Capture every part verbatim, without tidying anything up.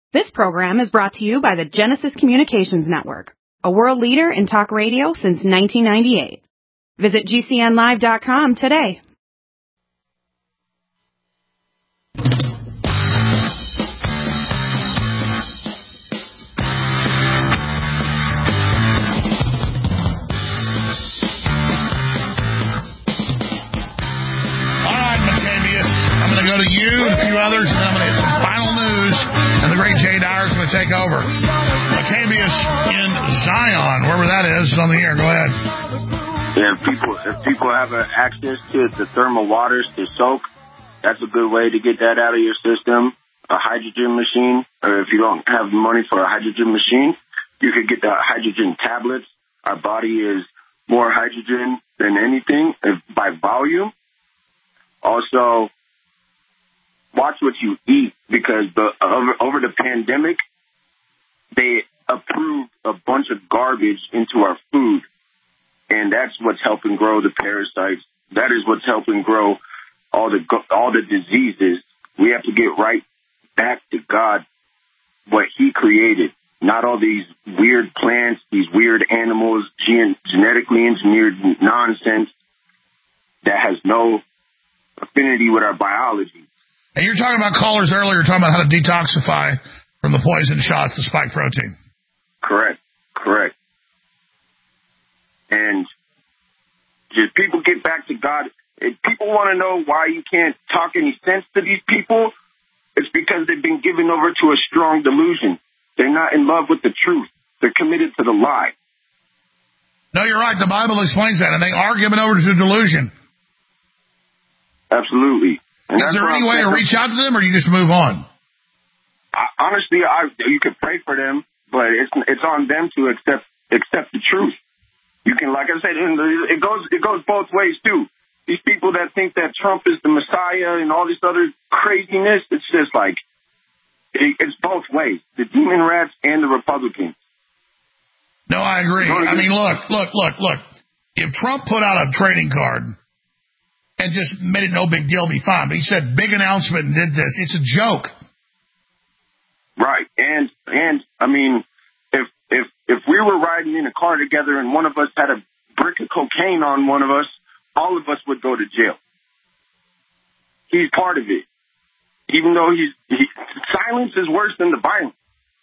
This program is brought to you by the Genesis Communications Network, a world leader in talk radio since nineteen ninety-eight. Visit G C N live dot com today. Go to you and a few others, and then I'm going to hit some final news, and the great Jay Dyer is going to take over. Maccabeus in Zion, wherever that is, is on the air. Go ahead. Yeah, if people, if people have uh, access to the thermal waters to soak, that's a good way to get that out of your system. A hydrogen machine, or if you don't have money for a hydrogen machine, you could get the hydrogen tablets. Our body is more hydrogen than anything if, by volume. Also, watch what you eat, because the over, over the pandemic, they approved a bunch of garbage into our food, and that's what's helping grow the parasites. That is what's helping grow all the all the diseases. We have to get right back to God, what He created, not all these weird plants, these weird animals, gen- genetically engineered nonsense that has no affinity with our biology. And you're talking about callers earlier, talking about how to detoxify from the poison shots, the spike protein. Correct, correct. And just people get back to God. If people want to know why you can't talk any sense to these people, it's because they've been given over to a strong delusion. They're not in love with the truth. They're committed to the lie. No, you're right. The Bible explains that, and they are given over to delusion. Absolutely. And is there any way to reach out to them, or do you just move on? I, honestly, I, you could pray for them, but it's it's on them to accept accept the truth. You can, like I said, it goes it goes both ways too. These people that think that Trump is the Messiah and all this other craziness, it's just like it, it's both ways: the demon rats and the Republicans. No, I agree. I mean, look, look, look, look. If Trump put out a trading card and just made it no big deal, be fine. But he said, big announcement and did this. It's a joke. Right. And, and I mean, if if if we were riding in a car together and one of us had a brick of cocaine on one of us, all of us would go to jail. He's part of it. Even though he's, he, silence is worse than the violence.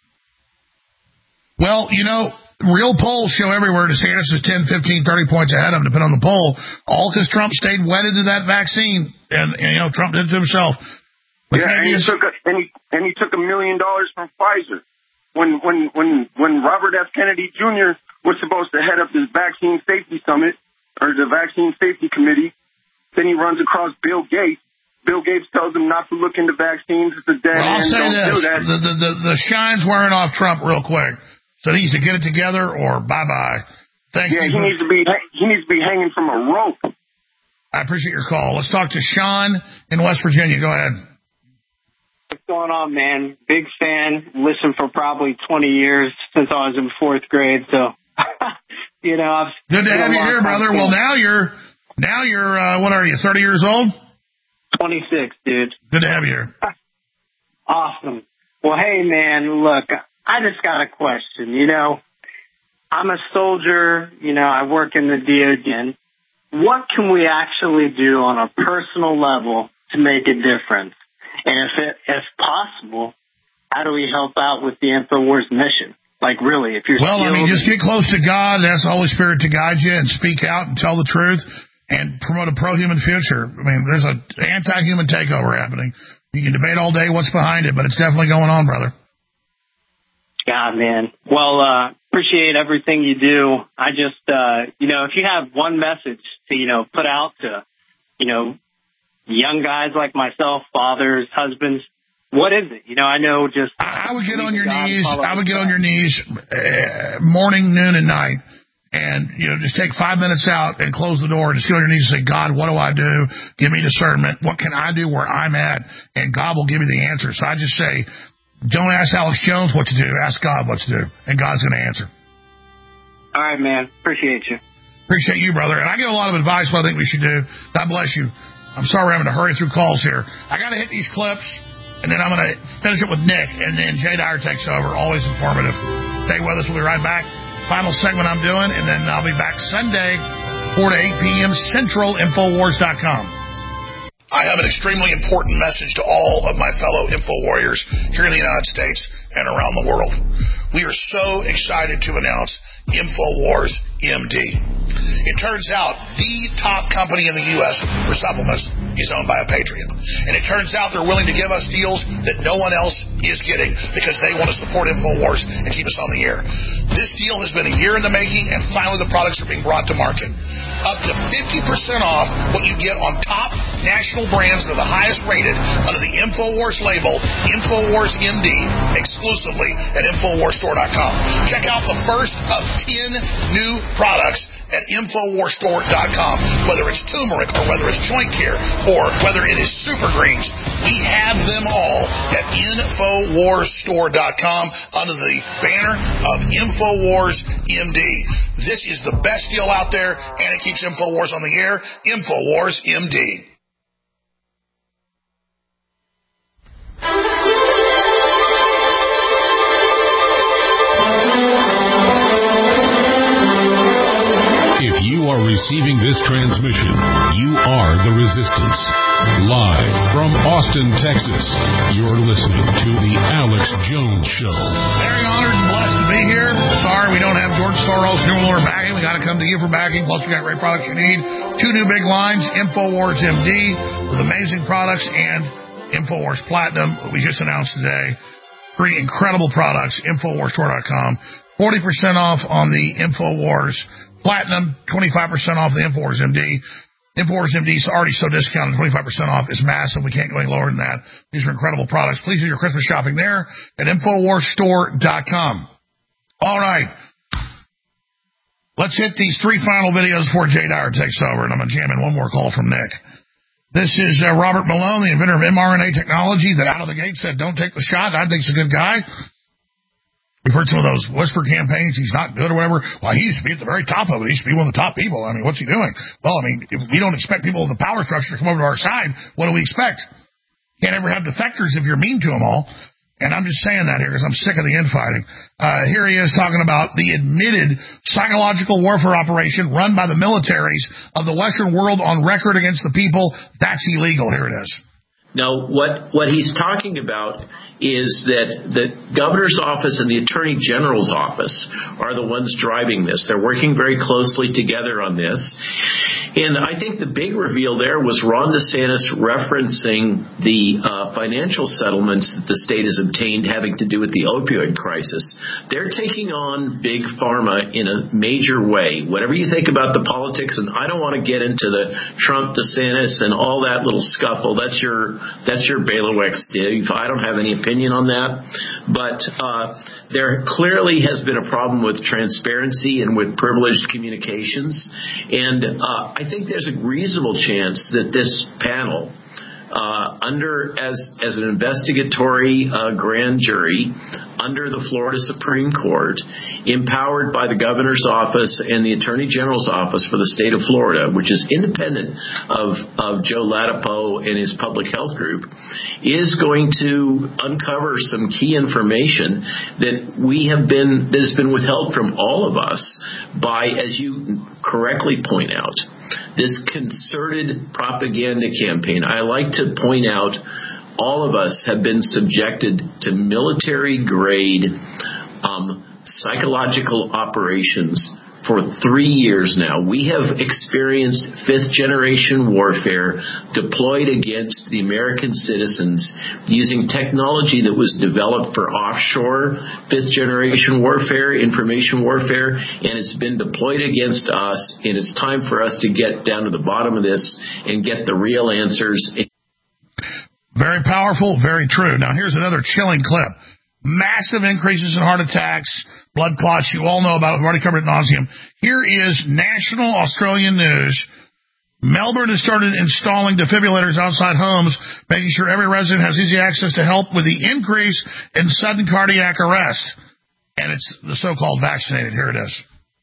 Well, you know, real polls show everywhere DeSantis is ten, fifteen, thirty points ahead of him, depending on the poll, all because Trump stayed wedded to that vaccine, and, and you know, Trump did it to himself. But yeah, and he, took a, and, he, and he took a million dollars from Pfizer. When, when, when, when Robert F. Kennedy Junior was supposed to head up this vaccine safety summit, or the vaccine safety committee, then he runs across Bill Gates. Bill Gates tells him not to look into vaccines. It's a dead well, end. I'll say Don't this. do that. The, the, the, the shine's wearing off Trump real quick. So he needs to get it together or bye-bye. Thank yeah, you. Yeah, he needs to be he needs to be hanging from a rope. I appreciate your call. Let's talk to Sean in West Virginia. Go ahead. What's going on, man? Big fan. Listened for probably twenty years since I was in fourth grade. So, you know, I've good to have you here, brother. Well, now you're now you're uh, what are you? thirty years old? twenty-six, dude. Good to have you here. Awesome. Well, hey, man. Look, I just got a question. You know, I'm a soldier. You know, I work in the D O D. What can we actually do on a personal level to make a difference? And if it, if possible, how do we help out with the InfoWars mission? Like, really, if you're well, I mean, just get close to God, ask the Holy Spirit to guide you, and speak out and tell the truth, and promote a pro-human future. I mean, there's an anti-human takeover happening. You can debate all day what's behind it, but it's definitely going on, brother. God, man. Well, uh, appreciate everything you do. I just, uh, you know, if you have one message to, you know, put out to, you know, young guys like myself, fathers, husbands, what is it? You know, I know just... I, I would get on your knees. I would get on your knees uh, morning, noon, and night. And, you know, just take five minutes out and close the door and just get on your knees and say, God, what do I do? Give me discernment. What can I do where I'm at? And God will give you the answer. So I just say, don't ask Alex Jones what to do. Ask God what to do. And God's going to answer. All right, man. Appreciate you. Appreciate you, brother. And I give a lot of advice what I think we should do. God bless you. I'm sorry we're having to hurry through calls here. I got to hit these clips. and then I'm going to finish it with Nick, and then Jay Dyer takes over. Always informative. Stay with us. We'll be right back. Final segment I'm doing, and then I'll be back Sunday, four to eight p.m. Central, Infowars dot com. I have an extremely important message to all of my fellow Info Warriors here in the United States and around the world. We are so excited to announce InfoWars M D. It turns out the top company in the U S for supplements is owned by a Patriot. And it turns out they're willing to give us deals that no one else is getting because they want to support InfoWars and keep us on the air. This deal has been a year in the making, and finally the products are being brought to market. Up to fifty percent off what you get on top national brands that are the highest rated under the InfoWars label, InfoWars M D, exclusively at Infowars Store dot com. Check out the first of ten new products at Infowars Store dot com. Whether it's turmeric or whether it's joint care or whether it is super greens, we have them all at Infowars Store dot com under the banner of InfoWars M D. This is the best deal out there, and it keeps InfoWars on the air. InfoWars M D. If you are receiving this transmission, you are the Resistance. Live from Austin, Texas, you're listening to The Alex Jones Show. Very honored and blessed to be here. Sorry we don't have George Soros, New Miller backing. We got to come to you for backing. Plus, we got great products you need. Two new big lines, InfoWars M D with amazing products and InfoWars Platinum, we just announced today. Three incredible products, Infowars Store dot com. forty percent off on the InfoWars Platinum, twenty-five percent off the InfoWars M D. InfoWars M D is already so discounted, twenty-five percent off is massive. We can't go any lower than that. These are incredible products. Please do your Christmas shopping there at Infowars Store dot com. All right. Let's hit these three final videos before Jay Dyer takes over, and I'm going to jam in one more call from Nick. This is uh, Robert Malone, the inventor of mRNA technology, that out of the gate said, don't take the shot. I think he's a good guy. We've heard some of those whisper campaigns, he's not good or whatever. Well, he used to be at the very top of it. He used to be one of the top people. I mean, what's he doing? Well, I mean, if we don't expect people in the power structure to come over to our side, what do we expect? Can't ever have defectors if you're mean to them all. And I'm just saying that here because I'm sick of the infighting. Uh, here he is talking about the admitted psychological warfare operation run by the militaries of the Western world on record against the people. That's illegal. Here it is. Now, what, what he's talking about is that the governor's office and the attorney general's office are the ones driving this. They're working very closely together on this. And I think the big reveal there was Ron DeSantis referencing the uh, financial settlements that the state has obtained having to do with the opioid crisis. They're taking on Big Pharma in a major way. Whatever you think about the politics, and I don't want to get into the Trump, DeSantis, and all that little scuffle. That's your that's your bailiwick, Steve. I don't have any opinion on that. But uh, there clearly has been a problem with transparency and with privileged communications. And uh, I think there's a reasonable chance that this panel, uh, under as as an investigatory uh, grand jury under the Florida Supreme Court, empowered by the governor's office and the attorney general's office for the state of Florida, which is independent of, of Joe Ladapo and his public health group, is going to uncover some key information that we have been that has been withheld from all of us by, as you correctly point out, this concerted propaganda campaign. I like to point out all of us have been subjected to military-grade um, psychological operations for three years now. We have experienced fifth-generation warfare deployed against the American citizens using technology that was developed for offshore fifth-generation warfare, information warfare, and it's been deployed against us, and it's time for us to get down to the bottom of this and get the real answers. Very powerful, very true. Now, here's another chilling clip. Massive increases in heart attacks, blood clots. You all know about it. We've already covered it ad nauseum. Here is national Australian news. Melbourne has started installing defibrillators outside homes, making sure every resident has easy access to help with the increase in sudden cardiac arrest. And it's the so-called vaccinated. Here it is.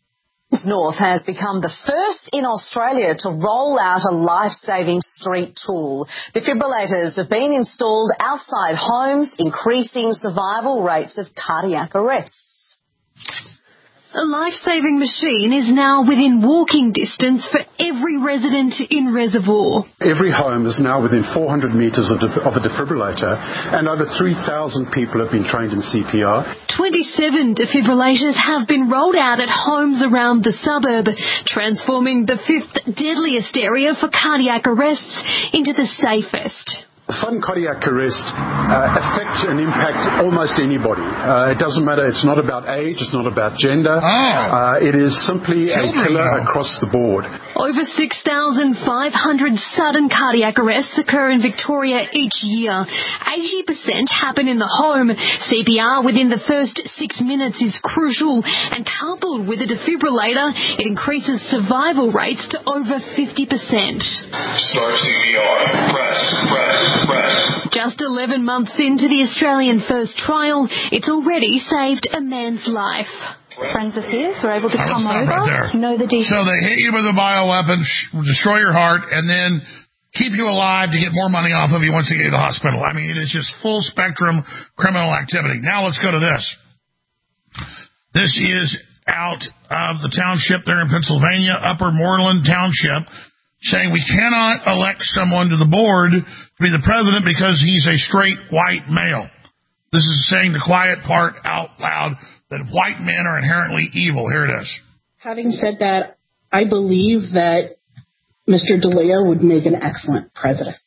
North has become the first in Australia to roll out a life-saving street tool. Defibrillators have been installed outside homes, increasing survival rates of cardiac arrests. A life-saving machine is now within walking distance for every resident in Reservoir. Every home is now within four hundred metres of, def- of a defibrillator, and over three thousand people have been trained in C P R. twenty-seven defibrillators have been rolled out at homes around the suburb, transforming the fifth deadliest area for cardiac arrests into the safest. Sudden cardiac arrest uh, affects and impact almost anybody. Uh, it doesn't matter. It's not about age. It's not about gender. Oh. Uh, it is simply a killer across the board. Over six thousand five hundred sudden cardiac arrests occur in Victoria each year. eighty percent happen in the home. C P R within the first six minutes is crucial, and coupled with a defibrillator, it increases survival rates to over fifty percent. Start C P R. Press, press. Just eleven months into the Australian first trial, it's already saved a man's life. Friends of his were able to right, come over, right know the details. So they hit you with a bioweapon, sh- destroy your heart, and then keep you alive to get more money off of you once you get to the hospital. I mean, it is just full spectrum criminal activity. Now let's go to this. This is out of the township there in Pennsylvania, Upper Moreland Township, saying we cannot elect someone to the board to be the president because he's a straight white male. This is saying the quiet part out loud that white men are inherently evil. Here it is. Having said that, I believe that Mister DeLeo would make an excellent president.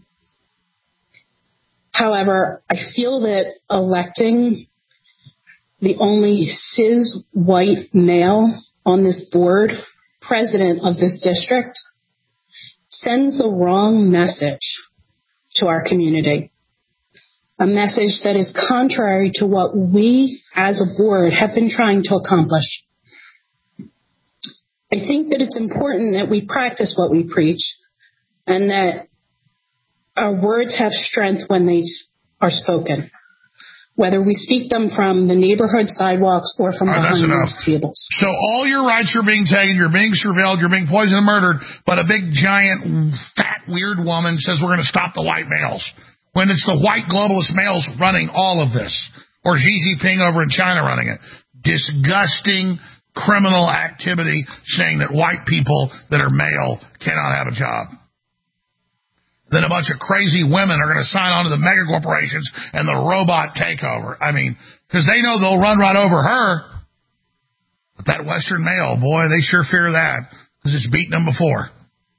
However, I feel that electing the only cis white male on this board, president of this district, sends the wrong message to our community. A message that is contrary to what we as a board have been trying to accomplish. I think that it's important that we practice what we preach and that our words have strength when they are spoken, whether we speak them from the neighborhood sidewalks or from right, behind those tables. So all your rights are being taken, you're being surveilled, you're being poisoned and murdered, but a big, giant, fat, weird woman says we're going to stop the white males, when it's the white globalist males running all of this, or Xi Jinping over in China running it. Disgusting criminal activity saying that white people that are male cannot have a job. Then a bunch of crazy women are going to sign on to the mega corporations and the robot takeover. I mean, because they know they'll run right over her. But that Western male, boy, they sure fear that because it's beaten them before.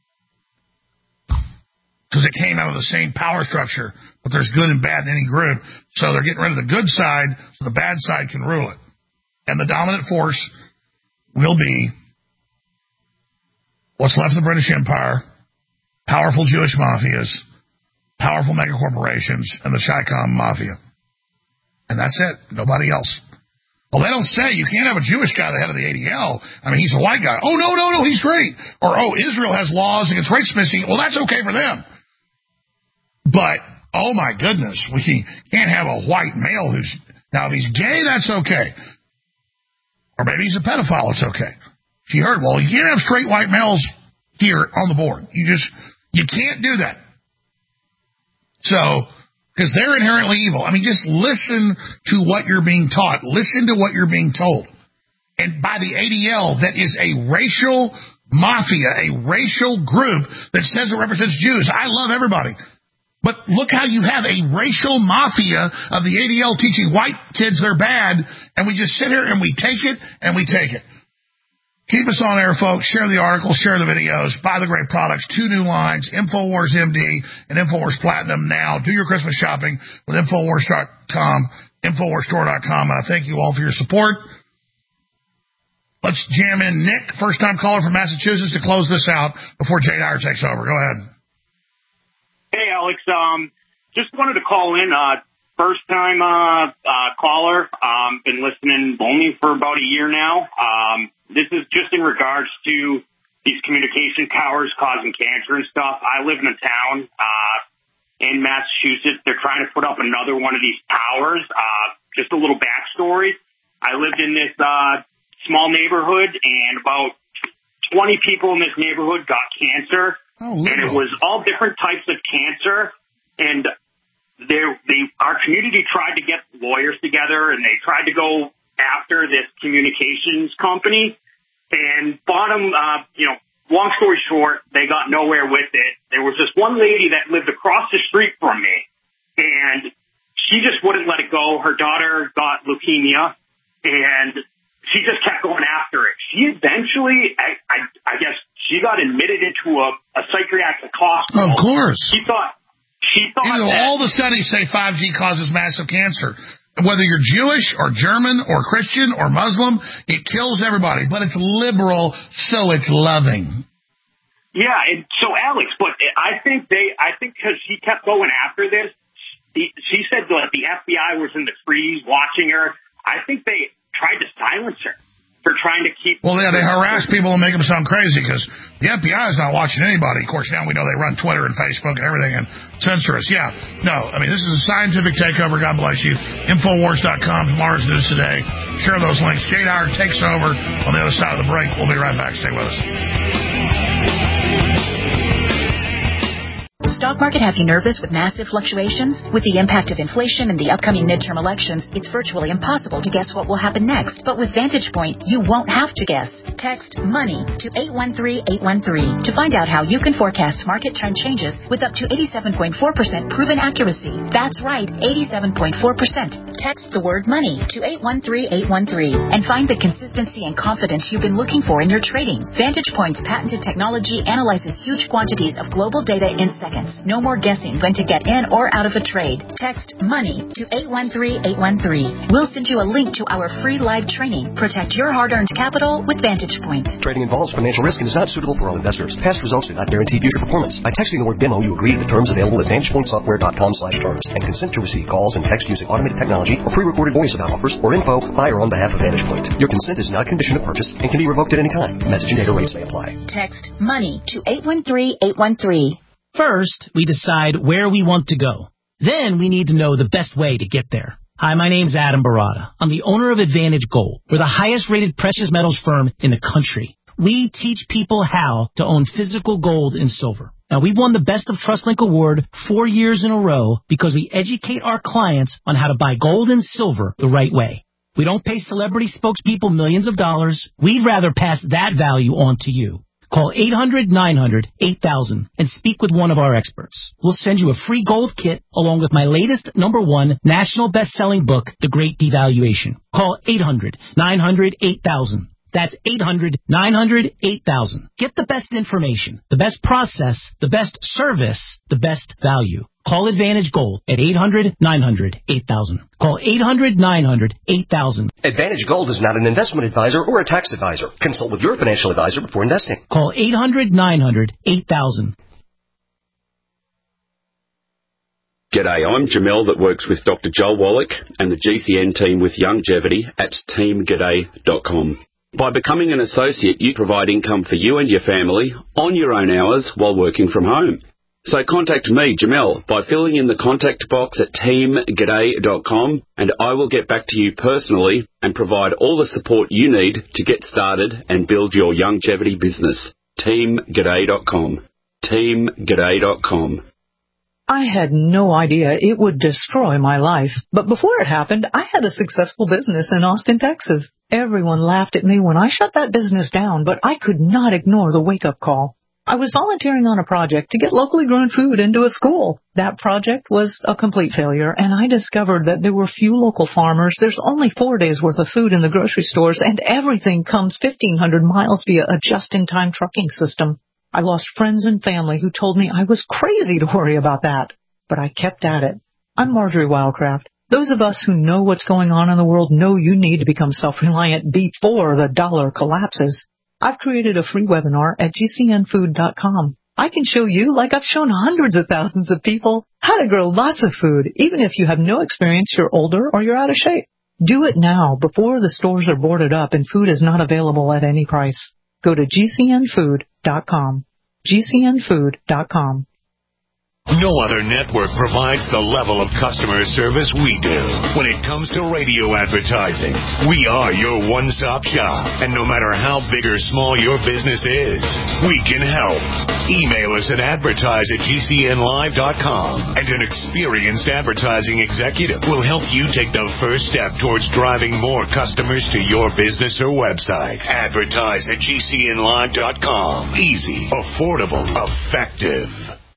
Because it came out of the same power structure, but there's good and bad in any group. So they're getting rid of the good side so the bad side can rule it. And the dominant force will be what's left of the British Empire, powerful Jewish mafias, powerful megacorporations, and the Chi-Com mafia. And that's it. Nobody else. Well, they don't say you can't have a Jewish guy the head of the A D L. I mean, he's a white guy. Oh, no, no, no, he's great. Or, oh, Israel has laws against race mixing. Well, that's okay for them. But, oh, my goodness, we can't have a white male who's... Now, if he's gay, that's okay. Or maybe he's a pedophile, it's okay. She heard, well, you can't have straight white males here on the board. You just... You can't do that. So, because they're inherently evil. I mean, just listen to what you're being taught. Listen to what you're being told. And by the A D L, that is a racial mafia, a racial group that says it represents Jews. I love everybody. But look how you have a racial mafia of the A D L teaching white kids they're bad, and we just sit here and we take it and we take it. Keep us on air, folks. Share the articles, share the videos, buy the great products. Two new lines, InfoWars M D and InfoWars Platinum now. Do your Christmas shopping with InfoWars dot com, InfoWars Store dot com. I thank you all for your support. Let's jam in Nick, first-time caller from Massachusetts, to close this out before Jay Dyer takes over. Go ahead. Hey, Alex. Um, just wanted to call in. Uh, first-time uh, uh, caller. Um, been listening only for about a year now. Um, This is just in regards to these communication towers causing cancer and stuff. I live in a town uh, in Massachusetts. They're trying to put up another one of these towers. Uh, just a little backstory. I lived in this uh, small neighborhood, and about twenty people in this neighborhood got cancer. Oh, and it was all different types of cancer. And they, they, our community tried to get lawyers together, and they tried to go after this communications company. And bottom, uh, you know, long story short, they got nowhere with it. There was this one lady that lived across the street from me, and she just wouldn't let it go. Her daughter got leukemia, and she just kept going after it. She eventually, I, I, I guess, she got admitted into a, a psychiatric hospital. Of course. She thought, she thought you know, that all the studies say five G causes massive cancer. Whether you're Jewish or German or Christian or Muslim, it kills everybody. But it's liberal, so it's loving. Yeah, and so Alex, but I think they, I think because she kept going after this, she, she said that the F B I was in the trees watching her. I think they tried to silence her for trying to keep... Well, yeah, they harass people and make them sound crazy because the F B I is not watching anybody. Of course, now we know they run Twitter and Facebook and everything and censor us. Yeah, no, I mean, this is a scientific takeover. God bless you. Infowars dot com, tomorrow's news today. Share those links. Jade Howard takes over on the other side of the break. We'll be right back. Stay with us. Stock market have you nervous with massive fluctuations? With the impact of inflation and the upcoming midterm elections, it's virtually impossible to guess what will happen next. But with Vantage Point, you won't have to guess. Text MONEY to eight one three eight one three to find out how you can forecast market trend changes with up to eighty-seven point four percent proven accuracy. That's right, eighty-seven point four percent. Text the word MONEY to eight one three eight one three and find the consistency and confidence you've been looking for in your trading. Vantage Point's patented technology analyzes huge quantities of global data in seconds. No more guessing when to get in or out of a trade. Text MONEY to eight one three eight one three. We'll send you a link to our free live training. Protect your hard-earned capital with Vantage Point. Trading involves financial risk and is not suitable for all investors. Past results do not guarantee future performance. By texting the word demo, you agree to the terms available at vantage point software dot com slash terms and consent to receive calls and text using automated technology or pre-recorded voice about offers or info by or on behalf of Vantage Point. Your consent is not a condition of purchase and can be revoked at any time. Message and data rates may apply. Text MONEY to eight one three eight one three. First, we decide where we want to go. Then we need to know the best way to get there. Hi, my name's Adam Barada. I'm the owner of Advantage Gold. We're the highest rated precious metals firm in the country. We teach people how to own physical gold and silver. Now, we've won the Best of TrustLink Award four years in a row because we educate our clients on how to buy gold and silver the right way. We don't pay celebrity spokespeople millions of dollars. We'd rather pass that value on to you. Call eight hundred nine hundred eight thousand and speak with one of our experts. We'll send you a free gold kit along with my latest number one national best-selling book, The Great Devaluation. Call eight hundred nine hundred eight thousand. That's eight hundred nine hundred eight thousand. Get the best information, the best process, the best service, the best value. Call Advantage Gold at eight hundred nine hundred eight thousand. Call eight hundred nine hundred eight thousand. Advantage Gold is not an investment advisor or a tax advisor. Consult with your financial advisor before investing. Call eight hundred nine hundred eight thousand. G'day, I'm Jamel that works with Doctor Joel Wallach and the G C N team with Longevity at team g'day dot com. By becoming an associate, you provide income for you and your family on your own hours while working from home. So contact me, Jamel, by filling in the contact box at team g'day dot com and I will get back to you personally and provide all the support you need to get started and build your longevity business. team g'day dot com. team g'day dot com. I had no idea it would destroy my life, but before it happened, I had a successful business in Austin, Texas. Everyone laughed at me when I shut that business down, but I could not ignore the wake-up call. I was volunteering on a project to get locally grown food into a school. That project was a complete failure, and I discovered that there were few local farmers. There's only four days' worth of food in the grocery stores, and everything comes fifteen hundred miles via a just-in-time trucking system. I lost friends and family who told me I was crazy to worry about that, but I kept at it. I'm Marjorie Wildcraft. Those of us who know what's going on in the world know you need to become self-reliant before the dollar collapses. I've created a free webinar at G C N food dot com. I can show you, like I've shown hundreds of thousands of people, how to grow lots of food, even if you have no experience, you're older, or you're out of shape. Do it now before the stores are boarded up and food is not available at any price. Go to G C N food dot com. G C N food dot com. No other network provides the level of customer service we do. When it comes to radio advertising, we are your one-stop shop. And no matter how big or small your business is, we can help. Email us at advertise at G C N live dot com, and an experienced advertising executive will help you take the first step towards driving more customers to your business or website. Advertise at G C N live dot com. Easy, affordable, effective.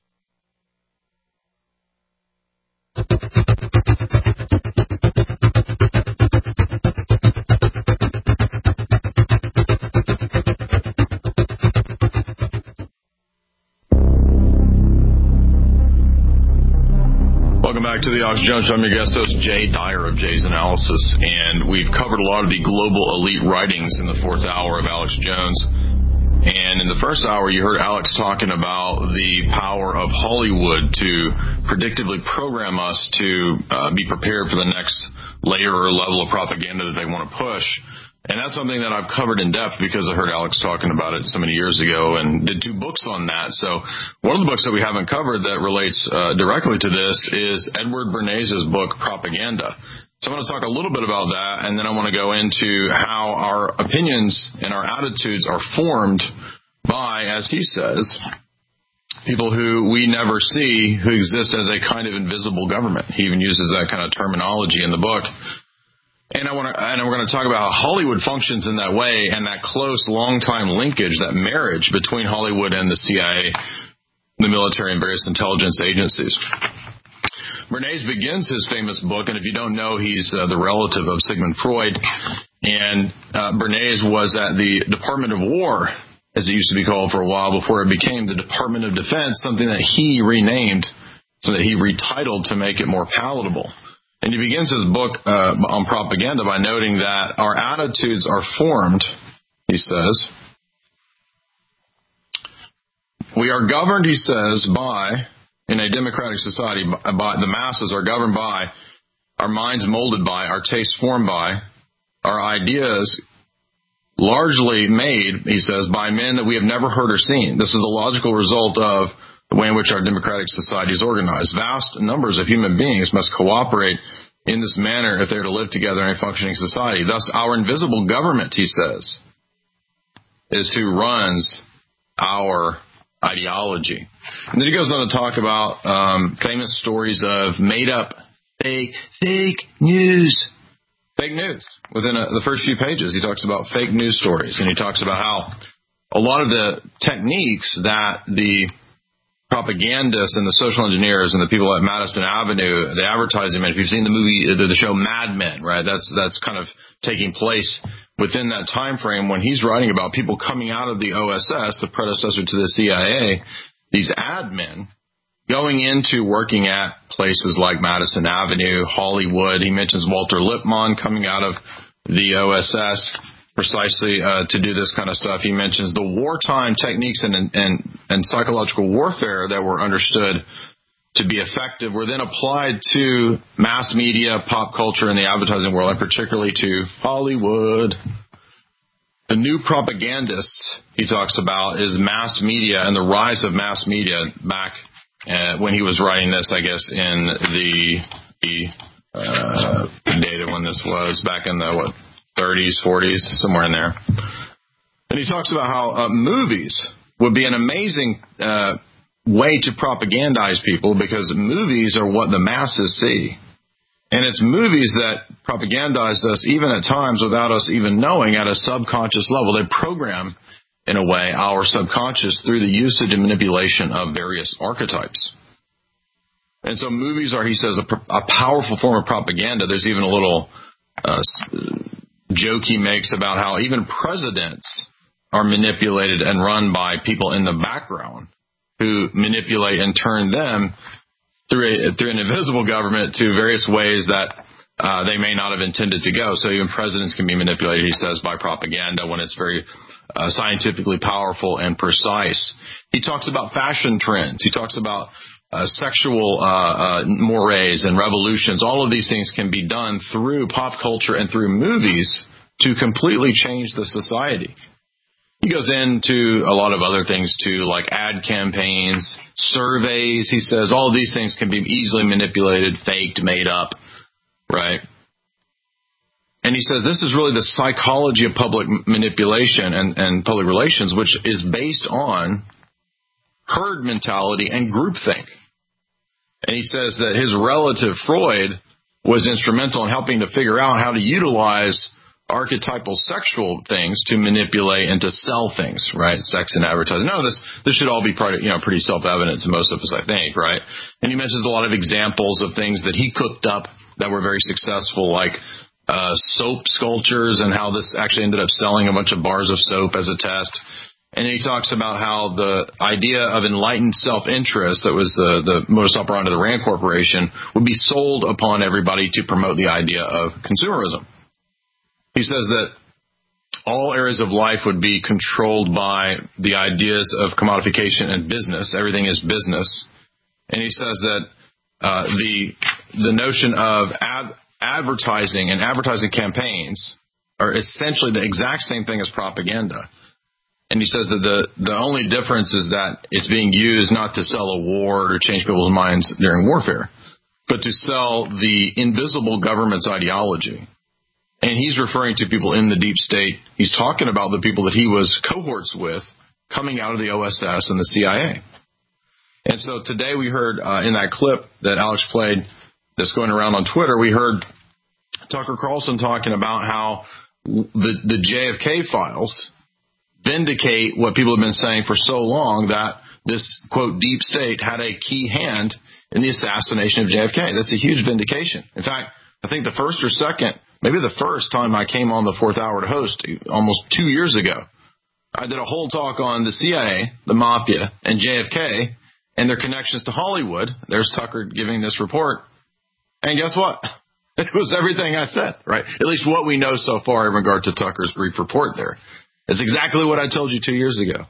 Welcome back to the Alex Jones Show. I'm your guest host, Jay Dyer of Jay's Analysis, and we've covered a lot of the global elite writings in the fourth hour of Alex Jones. And in the first hour, you heard Alex talking about the power of Hollywood to predictively program us to uh, be prepared for the next layer or level of propaganda that they want to push. And that's something that I've covered in depth because I heard Alex talking about it so many years ago and did two books on that. So one of the books that we haven't covered that relates uh, directly to this is Edward Bernays' book, Propaganda. So I want to talk a little bit about that, and then I want to go into how our opinions and our attitudes are formed by, as he says, people who we never see, who exist as a kind of invisible government. He even uses that kind of terminology in the book. And I want to, and we're going to talk about how Hollywood functions in that way and that close, long-time linkage, that marriage between Hollywood and the C I A, the military, and various intelligence agencies. Bernays begins his famous book, and if you don't know, he's uh, the relative of Sigmund Freud, and uh, Bernays was at the Department of War, as it used to be called for a while, before it became the Department of Defense, something that he renamed, so that he retitled to make it more palatable. And he begins his book uh, on propaganda by noting that our attitudes are formed, he says. We are governed, he says, by... in a democratic society, by the masses are governed by, our minds molded by, our tastes formed by, our ideas largely made, he says, by men that we have never heard or seen. This is a logical result of the way in which our democratic society is organized. Vast numbers of human beings must cooperate in this manner if they are to live together in a functioning society. Thus, our invisible government, he says, is who runs our ideology. And then he goes on to talk about um, famous stories of made-up fake, fake news. Fake news. Within a, the first few pages, he talks about fake news stories, and he talks about how a lot of the techniques that the propagandists and the social engineers and the people at Madison Avenue, the advertising men, if you've seen the movie, the, the show Mad Men, right, that's that's kind of taking place within that time frame when he's writing about people coming out of the O S S, the predecessor to the C I A, these ad men going into working at places like Madison Avenue, Hollywood. He mentions Walter Lippmann coming out of the O S S precisely uh, to do this kind of stuff. He mentions the wartime techniques and, and, and psychological warfare that were understood to be effective were then applied to mass media, pop culture, and the advertising world, and particularly to Hollywood. The new propagandists he talks about is mass media and the rise of mass media back uh, when he was writing this, I guess, in the, the uh, data when this was, back in the, what, thirties, forties, somewhere in there. And he talks about how uh, movies would be an amazing uh, way to propagandize people because movies are what the masses see. And it's movies that propagandize us even at times without us even knowing at a subconscious level. They program, in a way, our subconscious through the usage and manipulation of various archetypes. And so movies are, he says, a, a powerful form of propaganda. There's even a little uh, joke he makes about how even presidents are manipulated and run by people in the background who manipulate and turn them through a, through an invisible government to various ways that uh, they may not have intended to go. So even presidents can be manipulated, he says, by propaganda when it's very uh, scientifically powerful and precise. He talks about fashion trends. He talks about uh, sexual uh, uh, mores and revolutions. All of these things can be done through pop culture and through movies to completely change the society. he goes into a lot of other things too, like ad campaigns, surveys. He says all of these things can be easily manipulated, faked, made up, right? And he says this is really the psychology of public manipulation and, and public relations, which is based on herd mentality and groupthink. And he says that his relative Freud was instrumental in helping to figure out how to utilize archetypal sexual things to manipulate and to sell things, right? Sex and advertising. No, this this should all be part of, you know, pretty self-evident to most of us, I think, right? And he mentions a lot of examples of things that he cooked up that were very successful, like uh, soap sculptures, and how this actually ended up selling a bunch of bars of soap as a test. And he talks about how the idea of enlightened self-interest that was uh, the modus operandi of the Rand Corporation would be sold upon everybody to promote the idea of consumerism. He says that all areas of life would be controlled by the ideas of commodification and business. Everything is business. And he says that uh, the the notion of ad- advertising and advertising campaigns are essentially the exact same thing as propaganda. And he says that the, the only difference is that it's being used not to sell a war or change people's minds during warfare, but to sell the invisible government's ideology. And he's referring to people in the deep state. He's talking about the people that he was cohorts with coming out of the O S S and the C I A. And so today we heard uh, in that clip that Alex played that's going around on Twitter, we heard Tucker Carlson talking about how the, the J F K files vindicate what people have been saying for so long, that this, quote, deep state had a key hand in the assassination of J F K. That's a huge vindication. In fact, I think the first or second, maybe the first time I came on the fourth hour to host almost two years ago, I did a whole talk on the C I A, the Mafia, and J F K and their connections to Hollywood. There's Tucker giving this report. And guess what? It was everything I said, right? At least what we know so far in regard to Tucker's brief report there. It's exactly what I told you two years ago.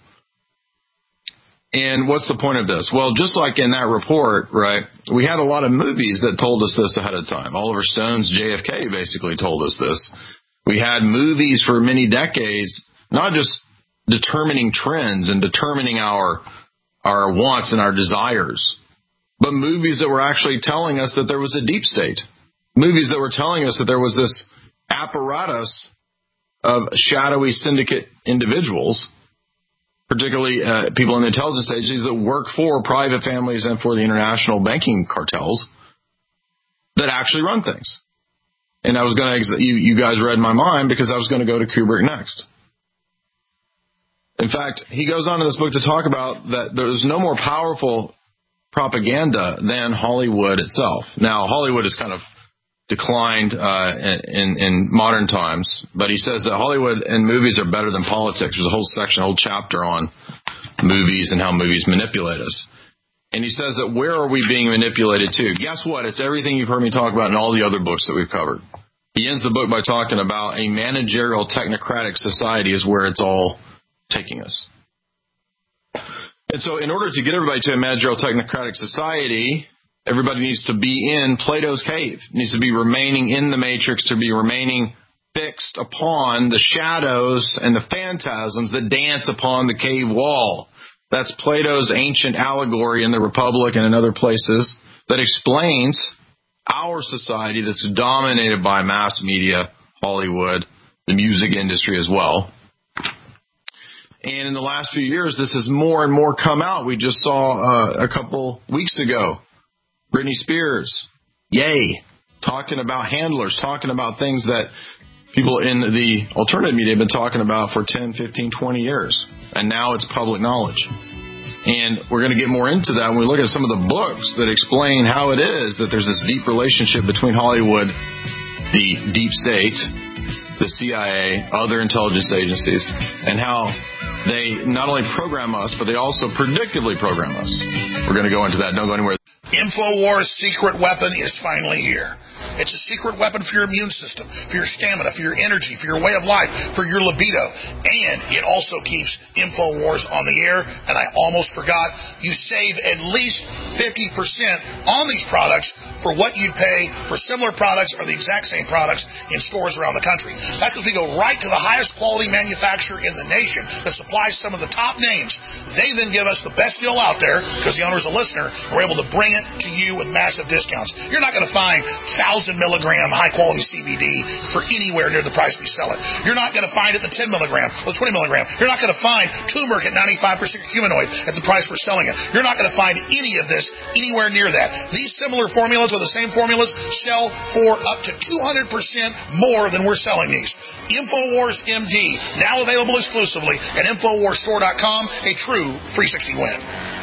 And what's the point of this? Well, just like in that report, right, we had a lot of movies that told us this ahead of time. Oliver Stone's J F K basically told us this. We had movies for many decades, not just determining trends and determining our our wants and our desires, but movies that were actually telling us that there was a deep state. Movies that were telling us that there was this apparatus of shadowy syndicate individuals, particularly uh, people in the intelligence agencies that work for private families and for the international banking cartels that actually run things. And I was going to, you, you guys read my mind because I was going to go to Kubrick next. In fact, he goes on in this book to talk about that there's no more powerful propaganda than Hollywood itself. Now, Hollywood is kind of declined uh, in, in modern times, but he says that Hollywood and movies are better than politics. There's a whole section, a whole chapter on movies and how movies manipulate us. And he says that where are we being manipulated to? Guess what? It's everything you've heard me talk about in all the other books that we've covered. He ends the book by talking about a managerial technocratic society is where it's all taking us. And so in order to get everybody to a managerial technocratic society, everybody needs to be in Plato's cave, needs to be remaining in the matrix, to be remaining fixed upon the shadows and the phantasms that dance upon the cave wall. That's Plato's ancient allegory in the Republic and in other places that explains our society that's dominated by mass media, Hollywood, the music industry as well. And in the last few years, this has more and more come out. We just saw uh, a couple weeks ago, Britney Spears, yay, talking about handlers, talking about things that people in the alternative media have been talking about for ten, fifteen, twenty years. And now it's public knowledge. And we're going to get more into that when we look at some of the books that explain how it is that there's this deep relationship between Hollywood, the deep state, the C I A, other intelligence agencies, and how they not only program us, but they also predictively program us. We're going to go into that. Don't go anywhere. InfoWars secret weapon is finally here. It's a secret weapon for your immune system, for your stamina, for your energy, for your way of life, for your libido. And it also keeps InfoWars on the air. And I almost forgot, you save at least fifty percent on these products for what you'd pay for similar products or the exact same products in stores around the country. That's because we go right to the highest quality manufacturer in the nation that supplies some of the top names. They then give us the best deal out there because the owner's a listener, and we're able to bring it to you with massive discounts. You're not going to find one thousand milligram high-quality C B D for anywhere near the price we sell it. You're not going to find it the ten milligram or the twenty milligram. You're not going to find turmeric at ninety-five percent humanoid at the price we're selling it. You're not going to find any of this anywhere near that. These similar formulas or the same formulas sell for up to two hundred percent more than we're selling these. InfoWars M D, now available exclusively at Infowars Store dot com, a true three sixty win.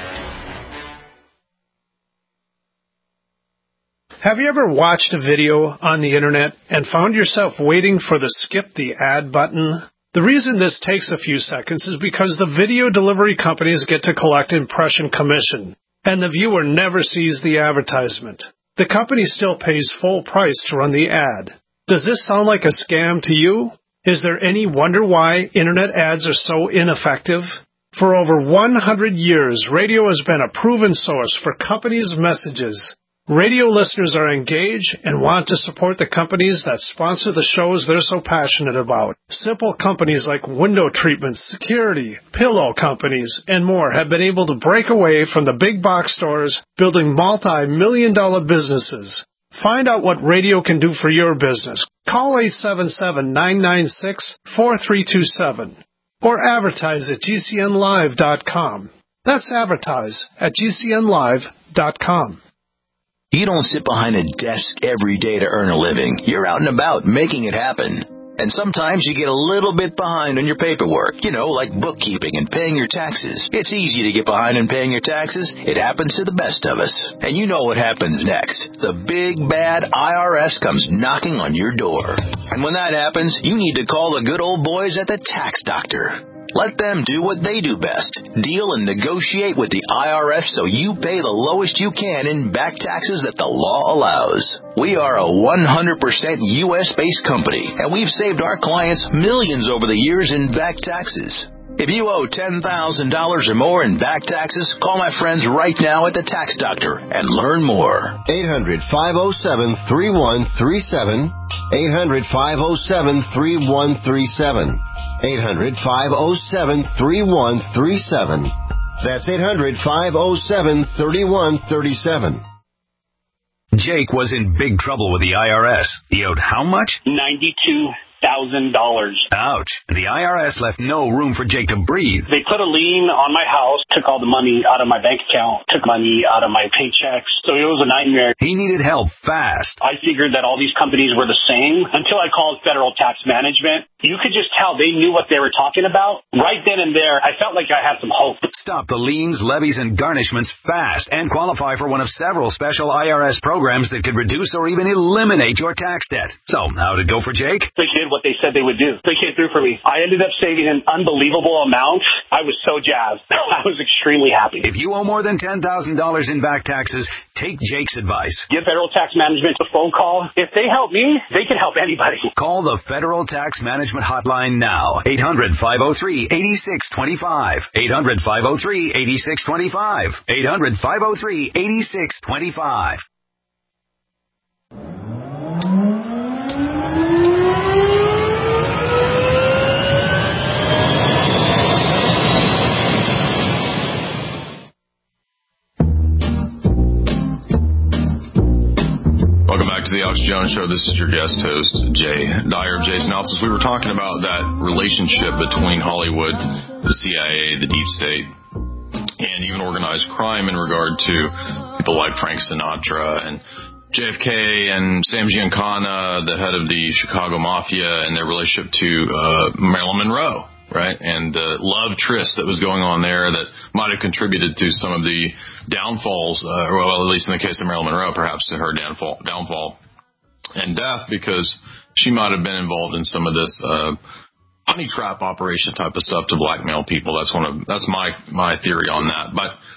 Have you ever watched a video on the internet and found yourself waiting for the skip the ad button? The reason this takes a few seconds is because the video delivery companies get to collect impression commission, and the viewer never sees the advertisement. The company still pays full price to run the ad. Does this sound like a scam to you? Is there any wonder why internet ads are so ineffective? For over one hundred years, radio has been a proven source for companies' messages. Radio listeners are engaged and want to support the companies that sponsor the shows they're so passionate about. Simple companies like window treatments, security, pillow companies, and more have been able to break away from the big box stores, building multi-million dollar businesses. Find out what radio can do for your business. Call eight seven seven, nine nine six, four three two seven or advertise at G C N live dot com. That's advertise at G C N live dot com. You don't sit behind a desk every day to earn a living. You're out and about making it happen. And sometimes you get a little bit behind on your paperwork, you know, like bookkeeping and paying your taxes. It's easy to get behind in paying your taxes. It happens to the best of us. And you know what happens next. The big, bad I R S comes knocking on your door. And when that happens, you need to call the good old boys at the Tax Doctor. Let them do what they do best. Deal and negotiate with the I R S so you pay the lowest you can in back taxes that the law allows. We are a one hundred percent U S-based company, and we've saved our clients millions over the years in back taxes. If you owe ten thousand dollars or more in back taxes, call my friends right now at the Tax Doctor and learn more. eight hundred, five oh seven, three one three seven. eight hundred, five oh seven, three one three seven. eight hundred, five oh seven, three one three seven. That's eight hundred, five oh seven, three one three seven. Jake was in big trouble with the I R S. He owed how much? ninety-two thousand dollars. Ouch. The I R S left no room for Jake to breathe. They put a lien on my house, took all the money out of my bank account, took money out of my paychecks. So it was a nightmare. He needed help fast. I figured that all these companies were the same until I called Federal Tax Management. You could just tell they knew what they were talking about. Right then and there, I felt like I had some hope. Stop the liens, levies, and garnishments fast and qualify for one of several special I R S programs that could reduce or even eliminate your tax debt. So, how'd it go for Jake? They did what they said they would do. They came through for me. I ended up saving an unbelievable amount. I was so jazzed. I was extremely happy. If you owe more than ten thousand dollars in back taxes, take Jake's advice. Give Federal Tax Management a phone call. If they help me, they can help anybody. Call the Federal Tax Management Hotline now. eight hundred, five oh three, eight six two five. eight hundred, five oh three, eight six two five. eight hundred, five oh three, eight six two five. Welcome back to the Alex Jones Show. This is your guest host, Jay Dyer of Jay's Analysis. We were talking about that relationship between Hollywood, the C I A, the Deep State, and even organized crime in regard to people like Frank Sinatra and J F K and Sam Giancana, the head of the Chicago Mafia, and their relationship to uh, Marilyn Monroe, right? And the uh, love tryst that was going on there that might have contributed to some of the downfalls, uh, well, at least in the case of Marilyn Monroe, perhaps to her downfall, downfall and death, because she might have been involved in some of this uh, honey trap operation type of stuff to blackmail people. That's one of that's my my theory on that. But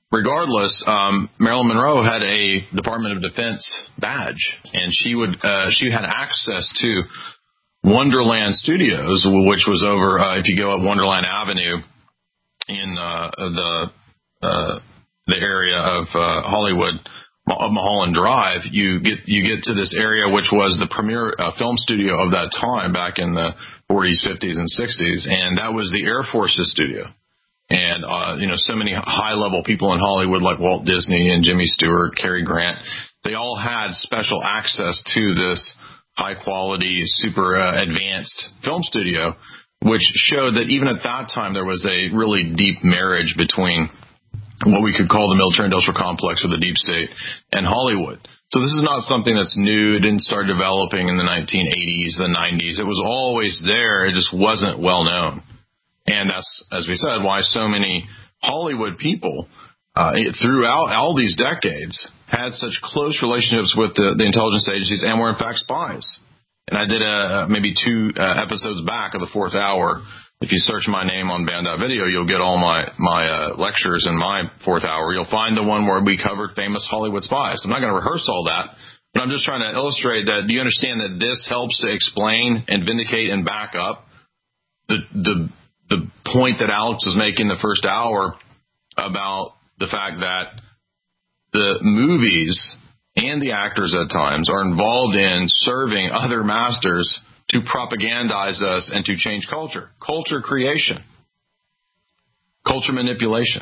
regardless, um, Marilyn Monroe had a Department of Defense badge, and she would uh, she had access to Wonderland Studios, which was over uh, if you go up Wonderland Avenue in uh, the uh, the area of uh, Hollywood, of Mulholland Drive. You get you get to this area which was the premier uh, film studio of that time, back in the forties, fifties, and sixties, and that was the Air Force's studio. And, uh, you know, so many high-level people in Hollywood like Walt Disney and Jimmy Stewart, Cary Grant, they all had special access to this high-quality, super uh, advanced film studio, which showed that even at that time there was a really deep marriage between what we could call the military-industrial complex, or the deep state, and Hollywood. So this is not something that's new. It didn't start developing in the nineteen eighties, the nineties. It was always there. It just wasn't well known. And that's, as we said, why so many Hollywood people uh, throughout all these decades had such close relationships with the, the intelligence agencies and were, in fact, spies. And I did a, maybe two uh, episodes back of the fourth hour. If you search my name on Band Video, you'll get all my, my uh, lectures in my fourth hour. You'll find the one where we covered famous Hollywood spies. I'm not going to rehearse all that, but I'm just trying to illustrate that. Do you understand that this helps to explain and vindicate and back up the the the point that Alex was making the first hour about the fact that the movies and the actors at times are involved in serving other masters to propagandize us and to change culture. Culture creation. Culture manipulation.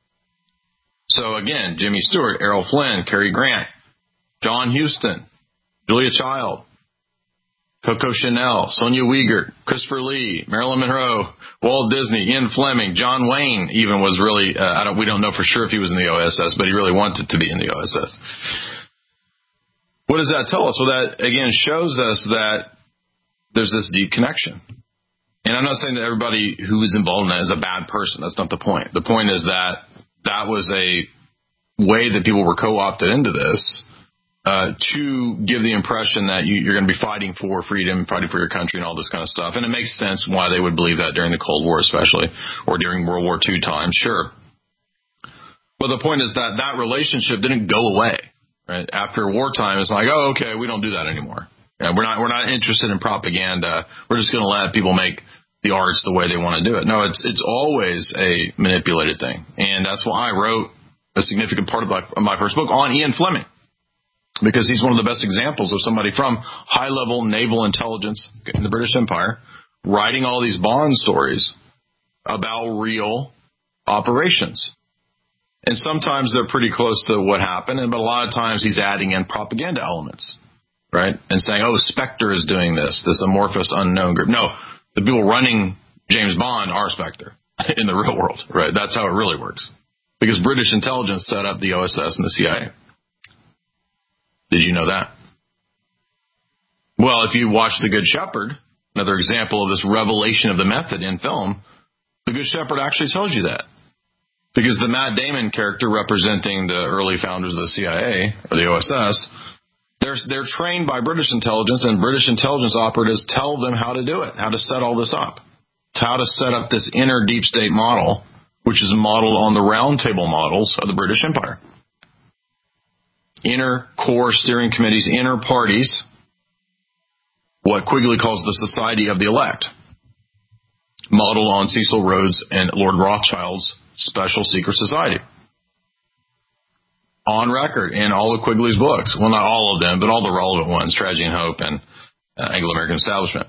So again, Jimmy Stewart, Errol Flynn, Cary Grant, John Huston, Julia Child, Coco Chanel, Sonia Wiegert, Christopher Lee, Marilyn Monroe, Walt Disney, Ian Fleming, John Wayne even was really, uh, I don't, we don't know for sure if he was in the O S S, but he really wanted to be in the O S S. What does that tell us? Well, that, again, shows us that there's this deep connection. And I'm not saying that everybody who is involved in that is a bad person. That's not the point. The point is that that was a way that people were co-opted into this Uh, to give the impression that you, you're going to be fighting for freedom, fighting for your country, and all this kind of stuff. And it makes sense why they would believe that during the Cold War, especially, or during World War Two times, sure. But the point is that that relationship didn't go away. Right? After wartime, it's like, oh, okay, we don't do that anymore. Yeah, we're not we're not interested in propaganda. We're just going to let people make the arts the way they want to do it. No, it's it's always a manipulated thing, and that's why I wrote a significant part of my, of my first book on Ian Fleming. Because he's one of the best examples of somebody from high-level naval intelligence in the British Empire writing all these Bond stories about real operations. And sometimes they're pretty close to what happened, but a lot of times he's adding in propaganda elements, right? And saying, oh, Spectre is doing this, this amorphous unknown group. No, the people running James Bond are Spectre in the real world, right? That's how it really works. Because British intelligence set up the O S S and the C I A. Did you know that? Well, if you watch The Good Shepherd, another example of this revelation of the method in film, The Good Shepherd actually tells you that. Because the Matt Damon character representing the early founders of the C I A, or the O S S, they're, they're trained by British intelligence, and British intelligence operatives tell them how to do it, how to set all this up, how to set up this inner deep state model, which is modeled on the round table models of the British Empire. Inner core steering committees, inner parties, what Quigley calls the Society of the Elect, modeled on Cecil Rhodes and Lord Rothschild's Special Secret Society. On record in all of Quigley's books. Well, not all of them, but all the relevant ones, Tragedy and Hope and uh, Anglo-American Establishment.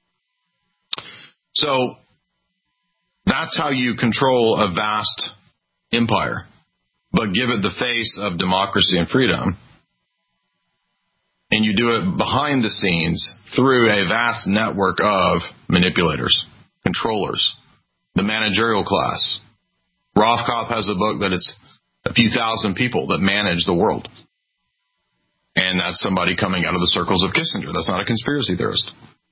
So that's how you control a vast empire, but give it the face of democracy and freedom. And you do it behind the scenes through a vast network of manipulators, controllers, the managerial class. Rothkopf has a book that it's a few thousand people that manage the world. And that's somebody coming out of the circles of Kissinger. That's not a conspiracy theorist.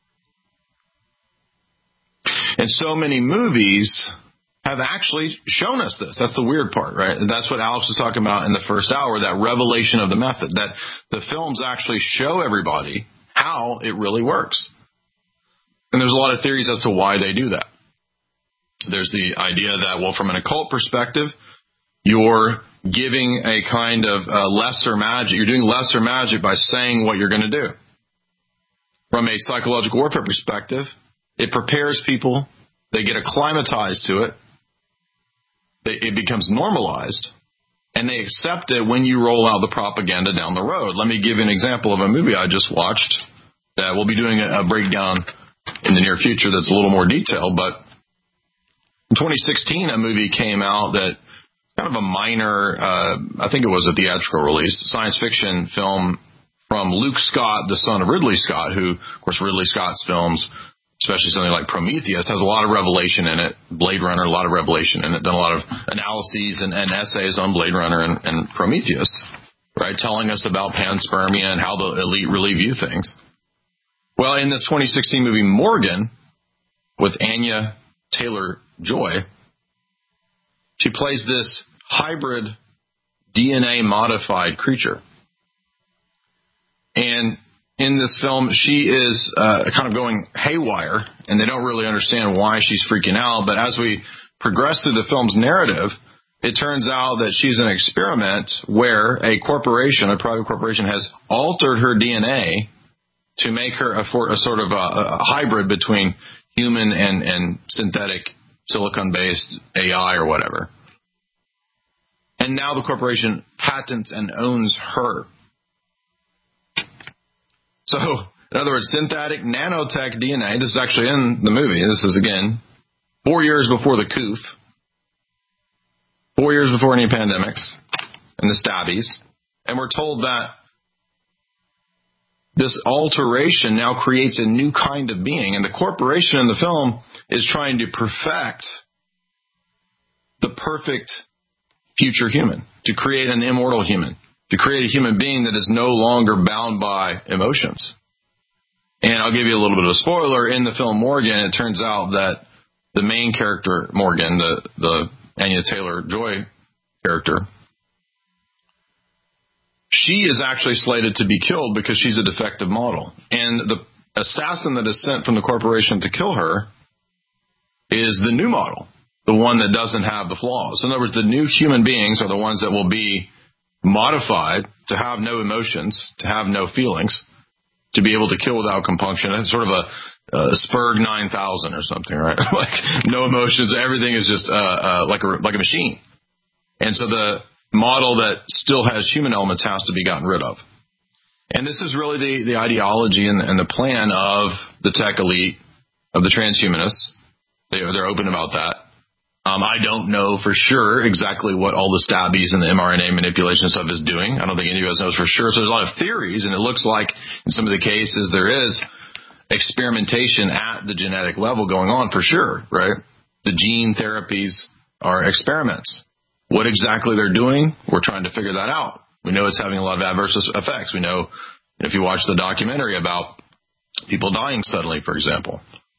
And so many movies have actually shown us this. That's the weird part, right? That's what Alex was talking about in the first hour, that revelation of the method, that the films actually show everybody how it really works. And there's a lot of theories as to why they do that. There's the idea that, well, from an occult perspective, you're giving a kind of uh, lesser magic. You're doing lesser magic by saying what you're going to do. From a psychological warfare perspective, it prepares people. They get acclimatized to it. They, it becomes normalized. And they accept it when you roll out the propaganda down the road. Let me give you an example of a movie I just watched that we'll be doing a, a breakdown in the near future that's a little more detailed. But in twenty sixteen, a movie came out that kind of a minor, uh, I think it was a theatrical release, science fiction film from Luke Scott, the son of Ridley Scott, who, of course, Ridley Scott's films, especially something like Prometheus, has a lot of revelation in it. Blade Runner, a lot of revelation in it. Done a lot of analyses and, and essays on Blade Runner and, and Prometheus, right? Telling us about panspermia and how the elite really view things. Well, in this twenty sixteen movie, Morgan, with Anya Taylor-Joy, she plays this hybrid D N A modified creature. And in this film, she is uh, kind of going haywire, and they don't really understand why she's freaking out. But as we progress through the film's narrative, it turns out that she's an experiment where a corporation, a private corporation, has altered her D N A to make her a, for, a sort of a, a hybrid between human and, and synthetic silicon-based A I or whatever. And now the corporation patents and owns her. So, in other words, synthetic nanotech D N A, this is actually in the movie. This is, again, four years before the coup, four years before any pandemics and the stabbies. And we're told that this alteration now creates a new kind of being. And the corporation in the film is trying to perfect the perfect future human, to create an immortal human, to create a human being that is no longer bound by emotions. And I'll give you a little bit of a spoiler. In the film Morgan, it turns out that the main character, Morgan, the, the Anya Taylor-Joy character, she is actually slated to be killed because she's a defective model. And the assassin that is sent from the corporation to kill her is the new model, the one that doesn't have the flaws. In other words, the new human beings are the ones that will be modified to have no emotions, to have no feelings, to be able to kill without compunction. It's sort of a, a Spurg nine thousand or something, right? Like no emotions. Everything is just uh, uh, like a like a machine. And so the model that still has human elements has to be gotten rid of. And this is really the, the ideology and, and the plan of the tech elite, of the transhumanists. They, they're open about that. Um, I don't know for sure exactly what all the stabbies and the mRNA manipulation stuff is doing. I don't think any of us knows for sure. So there's a lot of theories, and it looks like in some of the cases there is experimentation at the genetic level going on for sure, right? The gene therapies are experiments. What exactly they're doing, we're trying to figure that out. We know it's having a lot of adverse effects. We know if you watch the documentary about people dying suddenly, for example.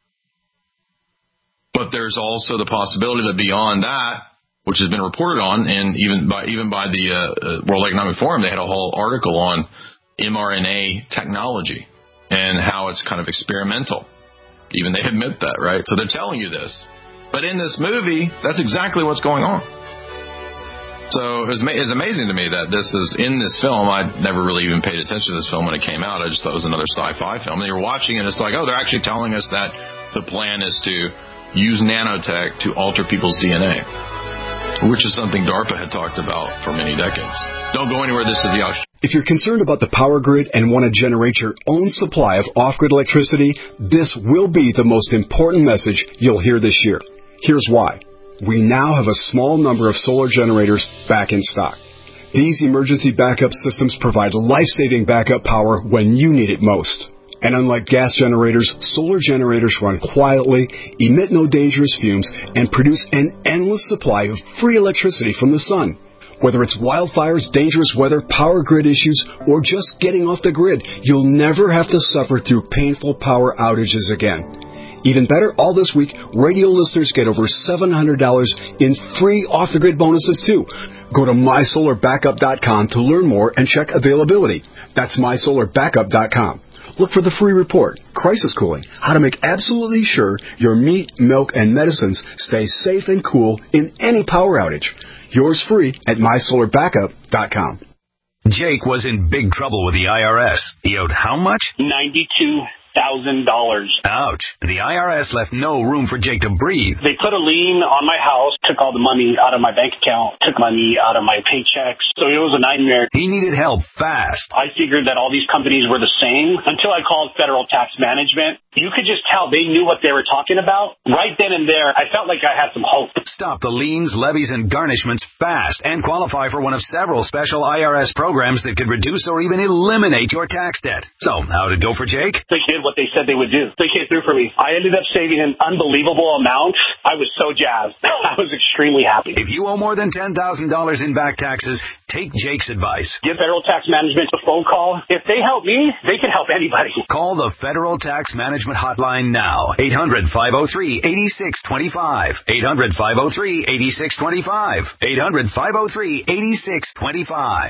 But there's also the possibility that beyond that, which has been reported on, and even by even by the uh, World Economic Forum, they had a whole article on mRNA technology and how it's kind of experimental. Even they admit that, right? So they're telling you this. But in this movie, that's exactly what's going on. So it's amazing to me that this is in this film. I never really even paid attention to this film when it came out. I just thought it was another sci-fi film. And you're watching it, it's like, oh, they're actually telling us that the plan is to use nanotech to alter people's D N A, which is something DARPA had talked about for many decades. Don't go anywhere. This is the Ouch. If you're concerned about the power grid and want to generate your own supply of off-grid electricity, this will be the most important message you'll hear this year. Here's why. We now have a small number of solar generators back in stock. These emergency backup systems provide life-saving backup power when you need it most. And unlike gas generators, solar generators run quietly, emit no dangerous fumes, and produce an endless supply of free electricity from the sun. Whether it's wildfires, dangerous weather, power grid issues, or just getting off the grid, you'll never have to suffer through painful power outages again. Even better, all this week, radio listeners get over seven hundred dollars in free off-the-grid bonuses, too. Go to my solar backup dot com to learn more and check availability. That's my solar backup dot com. Look for the free report, Crisis Cooling, how to make absolutely sure your meat, milk, and medicines stay safe and cool in any power outage. Yours free at my solar backup dot com. Jake was in big trouble with the I R S. He owed how much? ninety-two thousand dollars. Ouch. The I R S left no room for Jake to breathe. They put a lien on my house, took all the money out of my bank account, took money out of my paychecks. So it was a nightmare. He needed help fast. I figured that all these companies were the same until I called Federal Tax Management. You could just tell they knew what they were talking about. Right then and there, I felt like I had some hope. Stop the liens, levies, and garnishments fast and qualify for one of several special I R S programs that could reduce or even eliminate your tax debt. So, how'd it go for Jake? They did what they said they would do. They came through for me. I ended up saving an unbelievable amount. I was so jazzed. I was extremely happy. If you owe more than ten thousand dollars in back taxes, take Jake's advice. Give Federal Tax Management a phone call. If they help me, they can help anybody. Call the Federal Tax Management Hotline now. eight hundred, five oh three, eight six two five. eight hundred, five oh three, eight six two five. eight hundred, five oh three, eight six two five.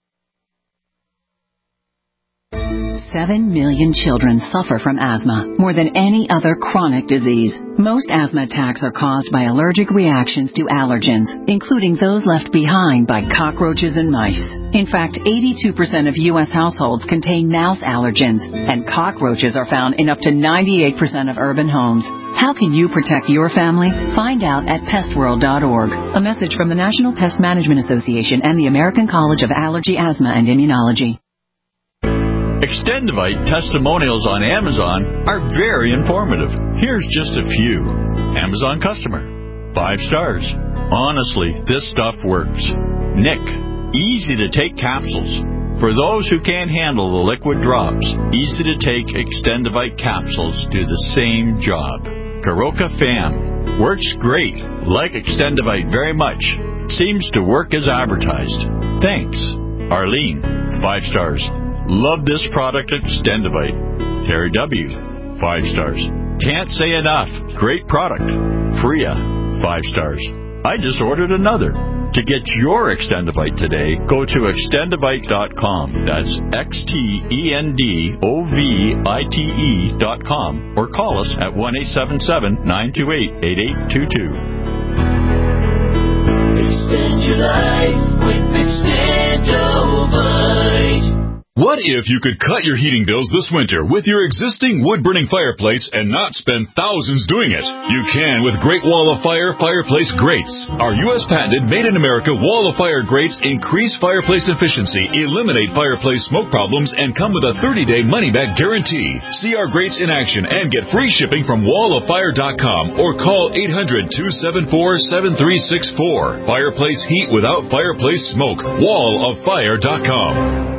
Seven million children suffer from asthma, more than any other chronic disease. Most asthma attacks are caused by allergic reactions to allergens, including those left behind by cockroaches and mice. In fact, eighty-two percent of U S households contain mouse allergens, and cockroaches are found in up to ninety-eight percent of urban homes. How can you protect your family? Find out at pest world dot org. A message from the National Pest Management Association and the American College of Allergy, Asthma, and Immunology. Extendivite testimonials on Amazon are very informative. Here's just a few. Amazon customer. Five stars. Honestly, this stuff works. Nick. Easy to take capsules. For those who can't handle the liquid drops, easy to take Extendivite capsules do the same job. Karoka Fam. Works great. Like Extendivite very much. Seems to work as advertised. Thanks. Arlene. Five stars. Love this product, Extendivite. Terry W. Five stars. Can't say enough. Great product. Freya. Five stars. I just ordered another. To get your Extendivite today, go to extendivite dot com. That's X T E N D O V I T E dot com. Or call us at one eight seven seven, nine two eight, eight eight two two. Extend your life with Extendivite. What if you could cut your heating bills this winter with your existing wood-burning fireplace and not spend thousands doing it? You can with Great Wall of Fire Fireplace Grates. Our U S patented made-in-America Wall of Fire grates increase fireplace efficiency, eliminate fireplace smoke problems, and come with a thirty-day money-back guarantee. See our grates in action and get free shipping from wall of fire dot com or call eight hundred, two seven four, seven three six four. Fireplace heat without fireplace smoke. wall of fire dot com.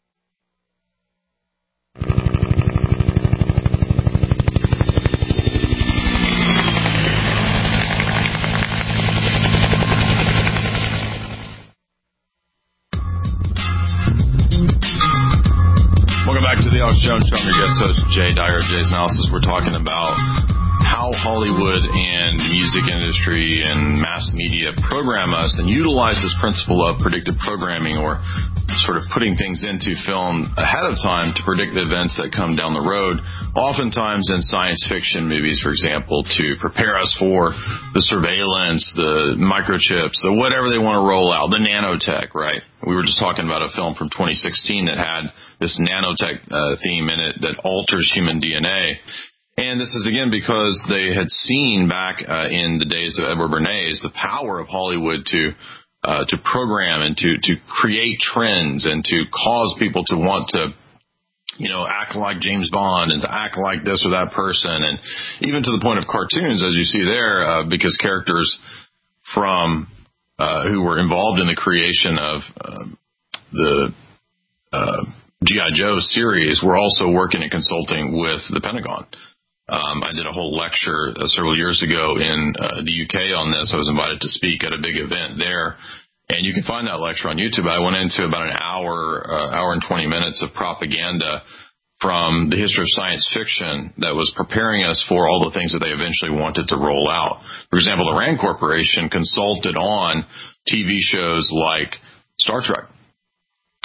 Alex Jones, I'm your guest host, Jay Dyer, Jay's Analysis. We're talking about how Hollywood and the music industry and mass media program us and utilize this principle of predictive programming, or sort of putting things into film ahead of time to predict the events that come down the road, oftentimes in science fiction movies, for example, to prepare us for the surveillance, the microchips, the whatever they want to roll out, the nanotech, right? We were just talking about a film from twenty sixteen that had this nanotech uh, theme in it that alters human D N A. And this is, again, because they had seen back uh, in the days of Edward Bernays the power of Hollywood to uh, to program and to, to create trends and to cause people to want to, you know, act like James Bond and to act like this or that person. And even to the point of cartoons, as you see there, uh, because characters from uh, who were involved in the creation of uh, the uh, G I. Joe series were also working and consulting with the Pentagon. Um, I did a whole lecture uh, several years ago in uh, the U K on this. I was invited to speak at a big event there, and you can find that lecture on YouTube. I went into about an hour, uh, hour and twenty minutes of propaganda from the history of science fiction that was preparing us for all the things that they eventually wanted to roll out. For example, the Rand Corporation consulted on T V shows like Star Trek.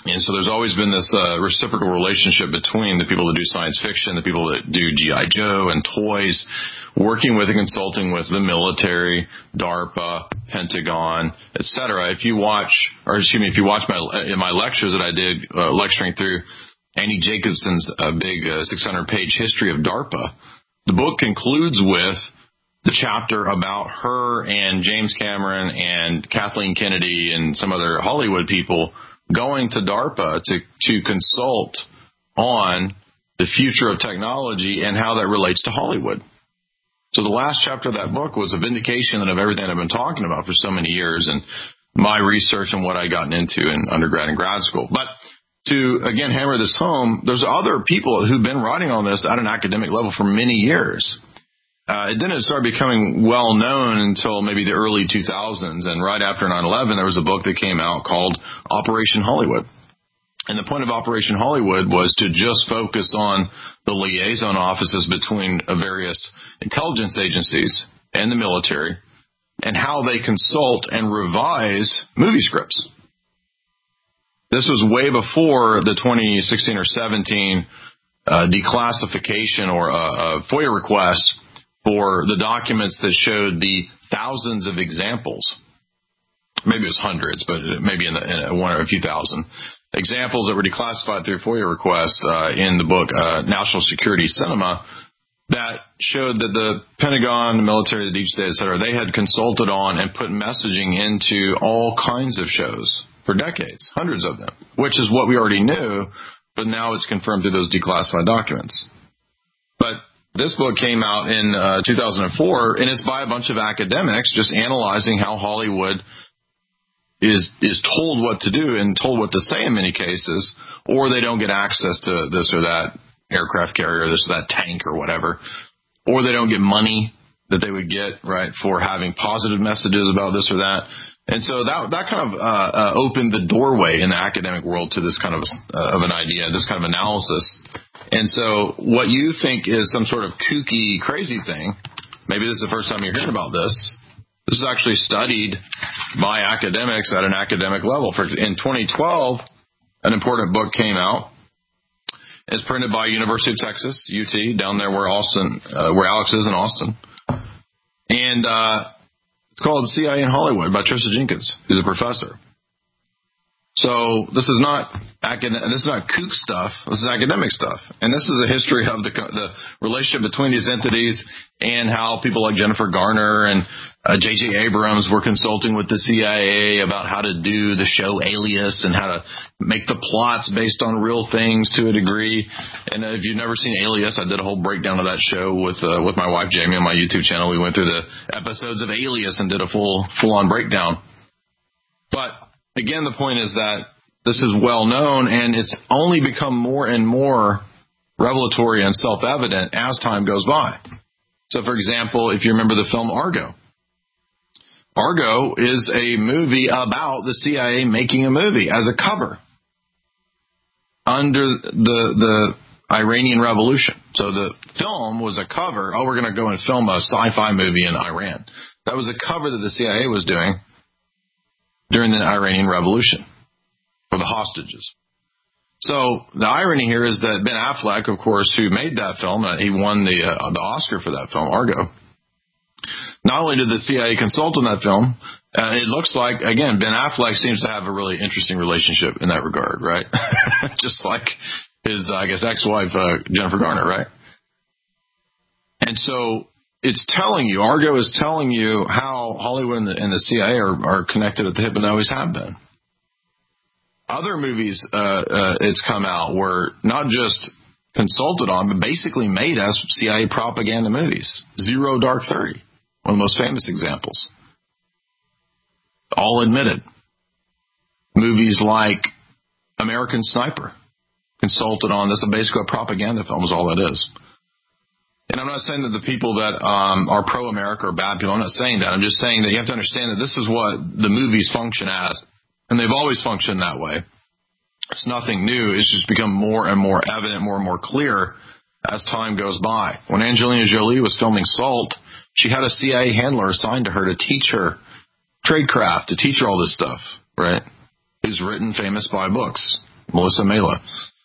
And so there's always been this uh, reciprocal relationship between the people that do science fiction, the people that do G I. Joe and toys, working with and consulting with the military, DARPA, Pentagon, et cetera. If you watch, or excuse me, if you watch my in my lectures that I did uh, lecturing through Annie Jacobson's uh, big uh, six hundred page history of DARPA, the book concludes with the chapter about her and James Cameron and Kathleen Kennedy and some other Hollywood people going to DARPA to, to consult on the future of technology and how that relates to Hollywood. So the last chapter of that book was a vindication of everything I've been talking about for so many years and my research and what I'd gotten into in undergrad and grad school. But to, again, hammer this home, there's other people who've been writing on this at an academic level for many years. Uh, it didn't start becoming well known until maybe the early two thousands, and right after nine eleven, there was a book that came out called Operation Hollywood. And the point of Operation Hollywood was to just focus on the liaison offices between various intelligence agencies and the military and how they consult and revise movie scripts. This was way before the twenty sixteen or seventeen uh, declassification or uh, uh, FOIA request for the documents that showed the thousands of examples. Maybe it was hundreds, but maybe in, the, in one or a few thousand examples that were declassified through FOIA requests uh, in the book uh, National Security Cinema that showed that the Pentagon, the military, the deep state, et cetera, they had consulted on and put messaging into all kinds of shows for decades, hundreds of them, which is what we already knew, but now it's confirmed through those declassified documents. But this book came out in uh, two thousand four, and it's by a bunch of academics just analyzing how Hollywood is is told what to do and told what to say in many cases, or they don't get access to this or that aircraft carrier, this or that tank or whatever, or they don't get money that they would get, right, for having positive messages about this or that. And so that that kind of uh, uh, opened the doorway in the academic world to this kind of uh, of an idea, this kind of analysis. And so what you think is some sort of kooky, crazy thing, maybe this is the first time you're hearing about this, this is actually studied by academics at an academic level. For, in twenty twelve, an important book came out. It's printed by University of Texas, U T, down there where Austin, uh, where Alex is in Austin. And uh, it's called C I A in Hollywood by Trisha Jenkins, who's a professor. So this is not academic, this is not kook stuff. This is academic stuff, and this is a history of the the relationship between these entities and how people like Jennifer Garner and uh, J J Abrams were consulting with the C I A about how to do the show Alias and how to make the plots based on real things to a degree. And uh, if you've never seen Alias, I did a whole breakdown of that show with uh, with my wife Jamie on my YouTube channel. We went through the episodes of Alias and did a full full on breakdown. But again, the point is that this is well known, and it's only become more and more revelatory and self-evident as time goes by. So, for example, if you remember the film Argo, Argo is a movie about the C I A making a movie as a cover under the the Iranian Revolution. So the film was a cover. Oh, we're going to go and film a sci-fi movie in Iran. That was a cover that the C I A was doing during the Iranian Revolution for the hostages. So the irony here is that Ben Affleck, of course, who made that film, uh, he won the uh, the Oscar for that film, Argo. Not only did the C I A consult on that film, uh, it looks like, again, Ben Affleck seems to have a really interesting relationship in that regard, right? Just like his, uh, I guess, ex-wife, uh, Jennifer Garner, right? And so it's telling you, Argo is telling you how Hollywood and the, and the C I A are, are connected at the hip and always have been. Other movies uh, uh, it's come out were not just consulted on, but basically made as C I A propaganda movies. Zero Dark Thirty, one of the most famous examples. All admitted. Movies like American Sniper, consulted on. This is basically a propaganda film is all that is. And I'm not saying that the people that um, are pro-America are bad people. I'm not saying that. I'm just saying that you have to understand that this is what the movies function as. And they've always functioned that way. It's nothing new. It's just become more and more evident, more and more clear as time goes by. When Angelina Jolie was filming Salt, she had a C I A handler assigned to her to teach her tradecraft, to teach her all this stuff, right? Who's written famous spy books. Melissa Mela.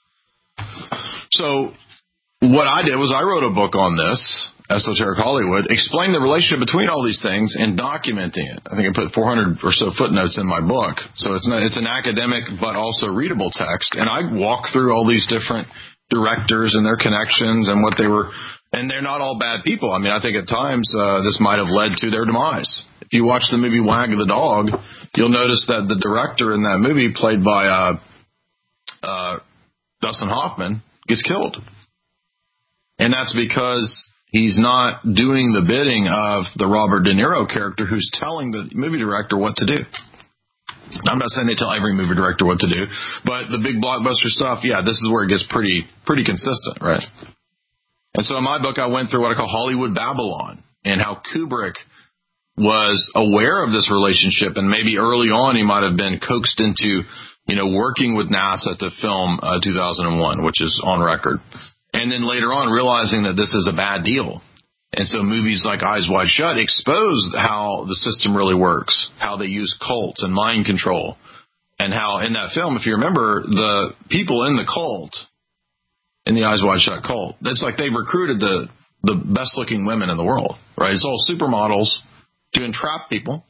So what I did was I wrote a book on this, Esoteric Hollywood, explaining the relationship between all these things and documenting it. I think I put four hundred or so footnotes in my book. So it's not, it's an academic but also readable text. And I walk through all these different directors and their connections and what they were, and they're not all bad people. I mean, I think at times uh, this might have led to their demise. If you watch the movie Wag the Dog, you'll notice that the director in that movie, played by uh, uh, Dustin Hoffman, gets killed. And that's because he's not doing the bidding of the Robert De Niro character who's telling the movie director what to do. I'm not saying they tell every movie director what to do, but the big blockbuster stuff, yeah, this is where it gets pretty pretty consistent, right? And so in my book, I went through what I call Hollywood Babylon and how Kubrick was aware of this relationship, and maybe early on he might have been coaxed into, you know, working with NASA to film uh, two thousand one, which is on record. And then later on, realizing that this is a bad deal. And so movies like Eyes Wide Shut expose how the system really works, how they use cults and mind control, and how in that film, if you remember, the people in the cult, in the Eyes Wide Shut cult, it's like they recruited the, the best-looking women in the world, right? It's all supermodels to entrap people,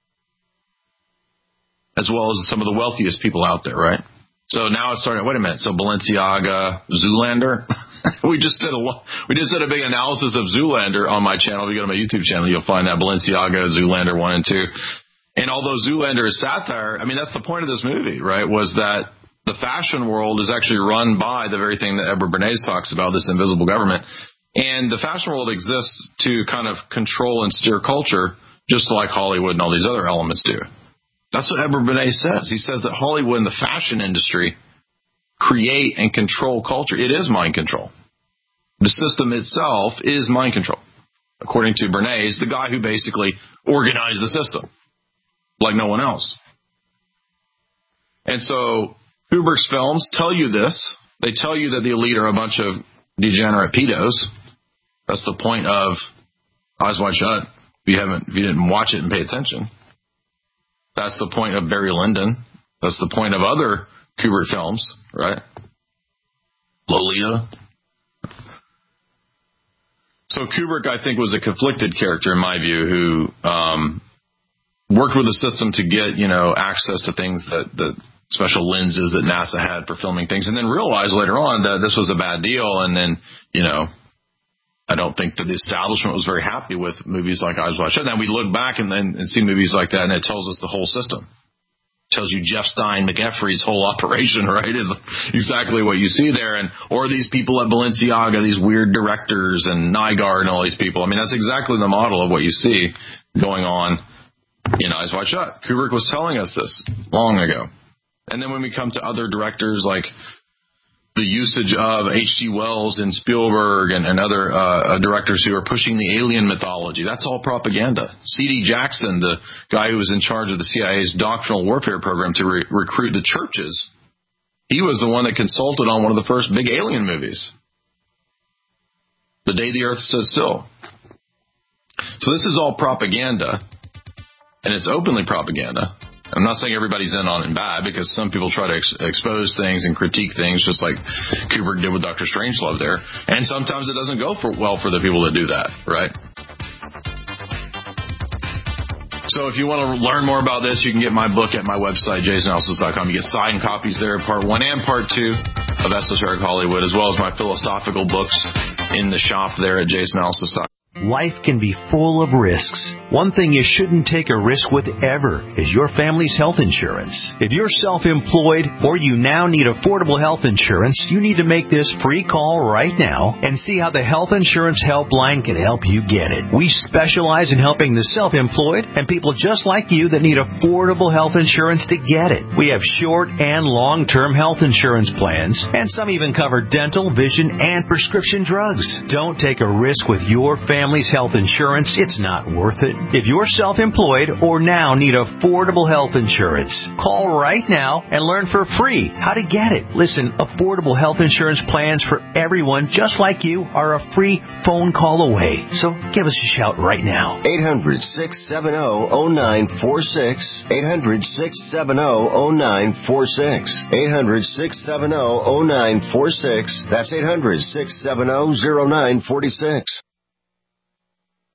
as well as some of the wealthiest people out there, right? So now it's starting, wait a minute, so Balenciaga, Zoolander, we just did a we just did a big analysis of Zoolander on my channel. If you go to my YouTube channel, you'll find that Balenciaga, Zoolander one and two. And although Zoolander is satire, I mean, that's the point of this movie, right, was that the fashion world is actually run by the very thing that Edward Bernays talks about, this invisible government. And the fashion world exists to kind of control and steer culture, just like Hollywood and all these other elements do. That's what Edward Bernays says. He says that Hollywood and the fashion industry create and control culture. It is mind control. The system itself is mind control, according to Bernays, the guy who basically organized the system like no one else. And so Kubrick's films tell you this. They tell you that the elite are a bunch of degenerate pedos. That's the point of Eyes Wide Shut. If you haven't, if you didn't watch it and pay attention. That's the point of Barry Lyndon. That's the point of other Kubrick films, right? Lolita. So Kubrick, I think, was a conflicted character, in my view, who um, worked with the system to get, you know, access to things that the special lenses that NASA had for filming things, and then realized later on that this was a bad deal. And then, you know, I don't think that the establishment was very happy with movies like Eyes Wide Shut. Now we look back and, and, and see movies like that, and it tells us the whole system. It tells you Jeff Stein McEffrey's whole operation, right, is exactly what you see there. And or these people at Balenciaga, these weird directors and Nygaard and all these people. I mean, that's exactly the model of what you see going on in Eyes Wide Shut. Kubrick was telling us this long ago. And then when we come to other directors like the usage of H G Wells and Spielberg and, and other uh, directors who are pushing the alien mythology. That's all propaganda. C D Jackson, the guy who was in charge of the C I A's doctrinal warfare program to re- recruit the churches, he was the one that consulted on one of the first big alien movies, The Day the Earth Stood Still. So this is all propaganda, and it's openly propaganda. I'm not saying everybody's in on it bad, because some people try to ex- expose things and critique things, just like Kubrick did with Doctor Strangelove there. And sometimes it doesn't go for, well for the people that do that, right? So if you want to learn more about this, you can get my book at my website, jason elsis dot com. You get signed copies there, part one and part two of Esoteric Hollywood, as well as my philosophical books in the shop there at jason elsis dot com. Life can be full of risks. One thing you shouldn't take a risk with ever is your family's health insurance. If you're self-employed or you now need affordable health insurance, you need to make this free call right now and see how the Health Insurance Helpline can help you get it. We specialize in helping the self-employed and people just like you that need affordable health insurance to get it. We have short and long-term health insurance plans, and some even cover dental, vision, and prescription drugs. Don't take a risk with your family family's health insurance, it's not worth it. If you're self-employed or now need affordable health insurance, call right now and learn for free how to get it. Listen, affordable health insurance plans for everyone just like you are a free phone call away. So give us a shout right now. eight hundred, six seven zero, zero nine four six. eight hundred, six seven zero, zero nine four six. eight hundred, six seven zero, zero nine four six. That's eight hundred, six seven zero, zero nine four six.